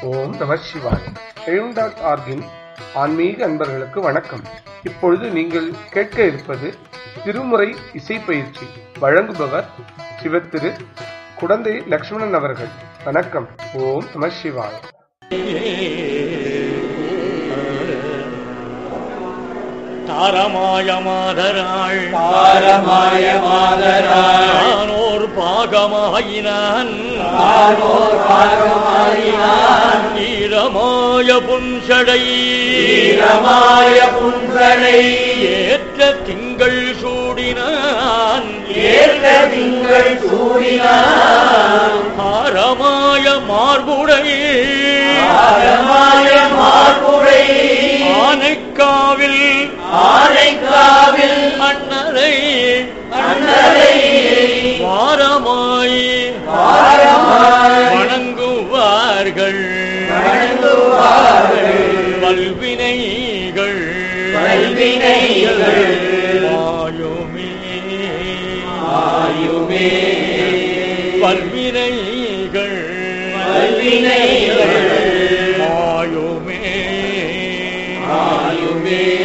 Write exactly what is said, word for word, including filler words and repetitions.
ஓம் நம சிவாய். எழும் டாட் ஆர்கின் ஆன்மீக அன்பர்களுக்கு வணக்கம். இப்பொழுது நீங்கள் கேட்க இருப்பது திருமுறை இசை பயிற்சி. வழங்குபவர் சிவத்திரு குடந்தை லக்ஷ்மணன் அவர்கள். வணக்கம். ஓம் நம சிவாய். தாரமாய மாதராள் தாரமாய மாதராள் தானோர் பாகமாயினான் தானோர் பாகமாயினான் ஈரமாய புன்சடை ஈரமாய புன்சடை ஏற்ற திங்கள் சூடினான் ஏற்ற திங்கள் சூடினான் ஆரமாய மார்புடை ஆரமாய மார்புடை ஆனைக்காவில் ஆனைக்காவில் அண்ணரை அண்ணரை வாரமாய் வாரமாய் வணங்குவார்கள் வணங்குவார்கள் வல்வினைகள் வல்வினைகள் மாயுமே ஆயுமே வல்வினைகள் வல்வினைகள் மாயுமே ஆயுமே